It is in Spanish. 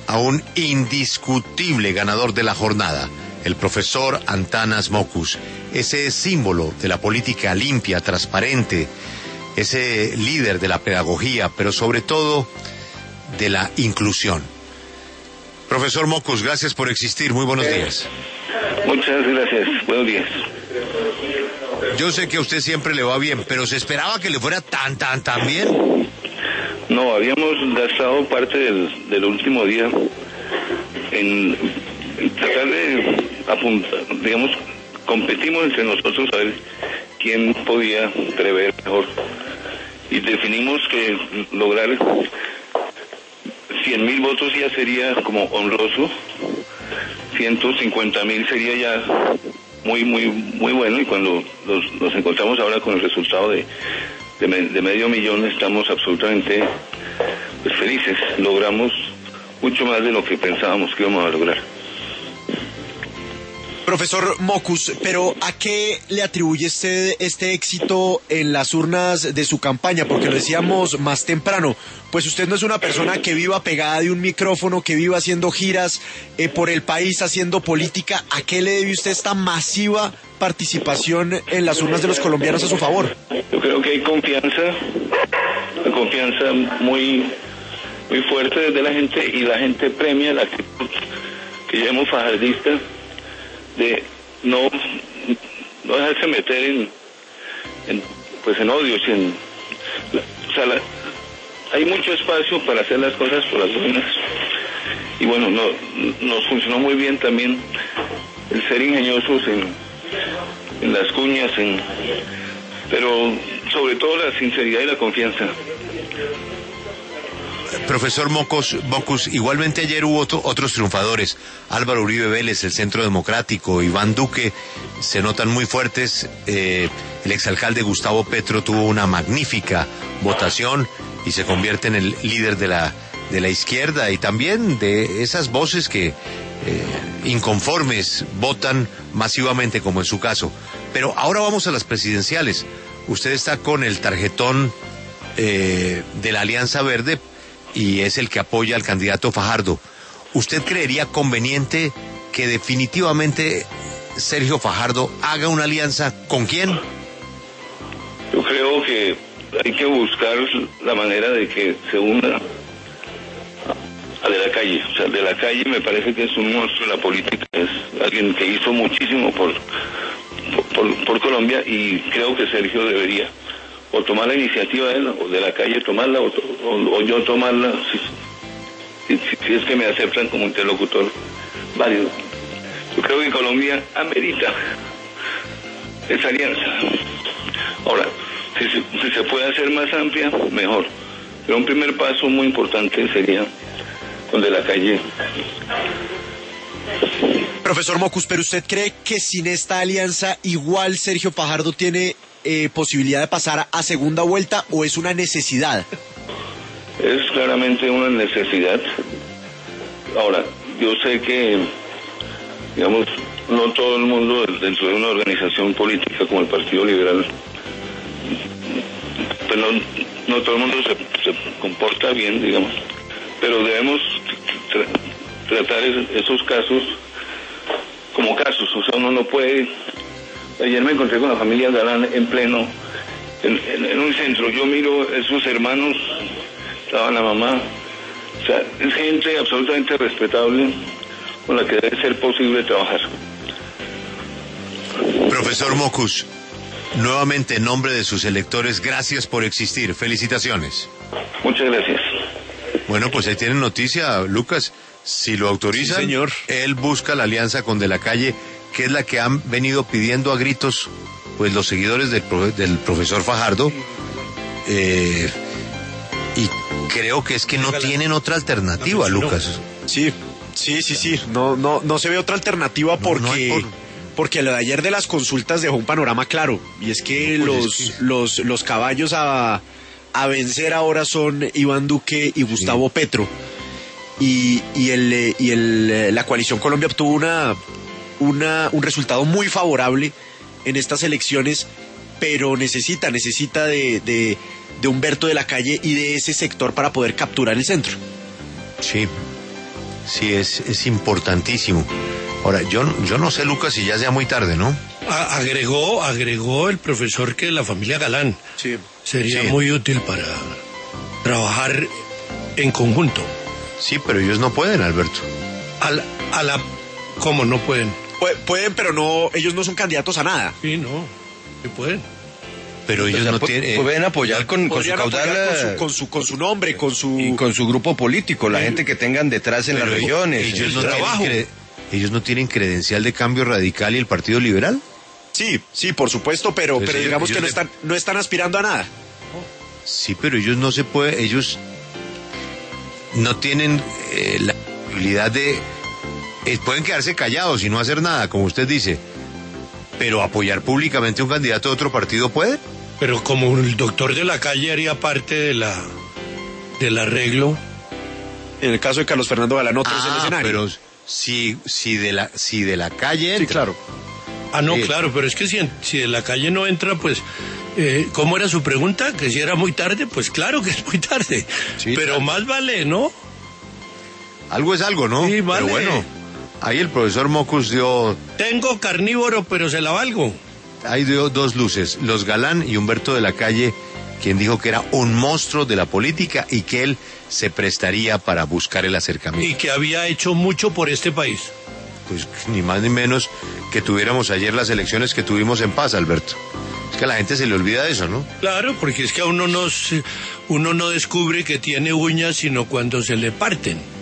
a un indiscutible ganador de la jornada, el profesor Antanas Mockus, ese símbolo de la política limpia, transparente, ese líder de la pedagogía, pero sobre todo de la inclusión. Profesor Mockus, gracias por existir, muy buenos días. Muchas gracias, buenos días. Yo sé que a usted siempre le va bien, pero ¿se esperaba que le fuera tan bien? No, habíamos gastado parte del último día en tratar de apuntar, digamos, competimos entre nosotros a ver quién podía prever mejor. Y definimos que lograr 100.000 votos ya sería como honroso, 150.000 sería ya muy bueno, y cuando nos encontramos ahora con el resultado de 500.000 estamos absolutamente pues felices. Logramos mucho más de lo que pensábamos que íbamos a lograr. Profesor Mockus, pero ¿a qué le atribuye usted este éxito en las urnas de su campaña? Porque lo decíamos más temprano, pues usted no es una persona que viva pegada de un micrófono, que viva haciendo giras por el país, haciendo política. ¿A qué le debe usted esta masiva participación en las urnas de los colombianos a su favor? Yo creo que hay confianza muy fuerte desde la gente, y la gente premia la actitud que llamamos fajardista, de no dejarse meter en odios, hay mucho espacio para hacer las cosas por las buenas, y bueno, nos funcionó muy bien también el ser ingeniosos en las cuñas, pero sobre todo la sinceridad y la confianza. Profesor Mockus, igualmente ayer hubo otros triunfadores. Álvaro Uribe Vélez, el Centro Democrático, Iván Duque, se notan muy fuertes. El exalcalde Gustavo Petro tuvo una magnífica votación y se convierte en el líder de la izquierda, y también de esas voces que inconformes votan masivamente, como en su caso. Pero ahora vamos a las presidenciales. Usted está con el tarjetón de la Alianza Verde y es el que apoya al candidato Fajardo. ¿Usted creería conveniente que definitivamente Sergio Fajardo haga una alianza con quién? Yo creo que hay que buscar la manera de que se una a De la Calle. O sea, De la Calle me parece que es un monstruo en la política, es alguien que hizo muchísimo por Colombia, y creo que Sergio debería o tomar la iniciativa de él, o De la Calle tomarla, o yo tomarla, si es que me aceptan como interlocutor válido. Yo creo que Colombia amerita esa alianza. Ahora, si se puede hacer más amplia, mejor. Pero un primer paso muy importante sería con De la Calle. Profesor Mockus, ¿pero usted cree que sin esta alianza igual Sergio Fajardo tiene posibilidad de pasar a segunda vuelta, o es una necesidad? Es claramente una necesidad. Ahora, yo sé que, digamos, no todo el mundo dentro de una organización política como el Partido Liberal, pues no todo el mundo se comporta bien, digamos, pero debemos tratar esos casos como casos. O sea, uno no puede. Ayer me encontré con la familia Galán en pleno, en un centro. Yo miro esos hermanos, estaba la mamá. O sea, es gente absolutamente respetable con la que debe ser posible trabajar. Profesor Mockus, nuevamente en nombre de sus electores, gracias por existir. Felicitaciones. Muchas gracias. Bueno, pues ahí tienen noticia, Lucas. Si lo autorizan, sí, señor, él busca la alianza con De la Calle, que es la que han venido pidiendo a gritos pues los seguidores del profesor Fajardo, y creo que es que no tienen otra alternativa, Lucas. Sí, no se ve otra alternativa, porque lo de ayer de las consultas dejó un panorama claro, y es que los caballos a vencer ahora son Iván Duque y Gustavo Petro, y la Coalición Colombia obtuvo un resultado muy favorable en estas elecciones, pero necesita de Humberto De la Calle y de ese sector para poder capturar el centro. Sí, Sí, es importantísimo. Ahora, yo no sé, Lucas, si ya sea muy tarde, ¿no? Agregó el profesor que la familia Galán sería muy útil para trabajar en conjunto. Sí, pero ellos no pueden, Alberto. ¿Cómo no pueden? Pueden, pero no, ellos no son candidatos a nada. Sí, no, sí pueden. Pero ellos no tienen... Pueden apoyar con su caudal... Con su nombre, con su... Y con su grupo político, la gente que tengan detrás en las regiones. Ellos no tienen credencial de Cambio Radical y el Partido Liberal. Sí, por supuesto, pero digamos que no están aspirando a nada. Sí, pero ellos no se pueden, ellos no tienen la posibilidad de... pueden quedarse callados y no hacer nada, como usted dice, pero apoyar públicamente a un candidato de otro partido puede. Pero como el doctor de la calle haría parte del arreglo. En el caso de Carlos Fernando Galán, otro es el escenario. Pero si de la calle entra. Sí, claro. No, claro, pero es que si de la calle no entra, pues, ¿cómo era su pregunta? ¿Que si era muy tarde? Pues claro que es muy tarde, sí, pero claro. Más vale, ¿no? Algo es algo, ¿no? Sí, vale. Pero bueno, ahí el profesor Mocus dio... Tengo carnívoro, pero se la valgo. Ahí dio dos luces, los Galán y Humberto de la Calle, quien dijo que era un monstruo de la política y que él se prestaría para buscar el acercamiento. Y que había hecho mucho por este país. Pues ni más ni menos que tuviéramos ayer las elecciones que tuvimos en paz, Alberto. Es que a la gente se le olvida eso, ¿no? Claro, porque es que a uno no descubre que tiene uñas sino cuando se le parten.